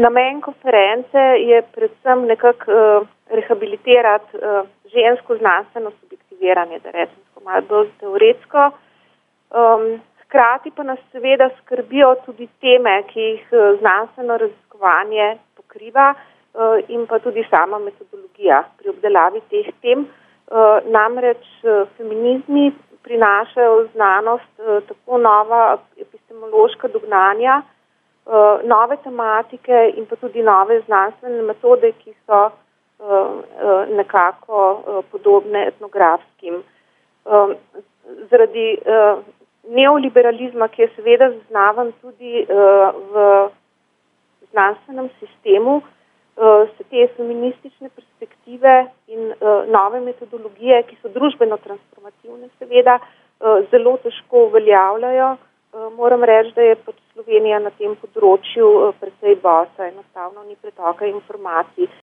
Namen konference je predvsem nekako rehabilitirati žensko znanstveno subjektiviranje, da rečem tako malo bolj teoretsko. Hkrati pa nas seveda skrbijo tudi teme, ki jih znanstveno raziskovanje pokriva in pa tudi sama metodologija pri obdelavi teh tem. Namreč feminizmi prinašajo v znanost tako nova epistemološka dognanja, nove tematike in pa tudi nove znanstvene metode, ki so nekako podobne etnografskim. Zaradi neoliberalizma, ki je seveda zaznavan tudi v znanstvenem sistemu, se te feministične perspektive in nove metodologije, ki so družbeno transformativne seveda, zelo težko uveljavljajo. Moram reči, da je pač Slovenija na tem področju precej bosa, enostavno ni pretoka informacij.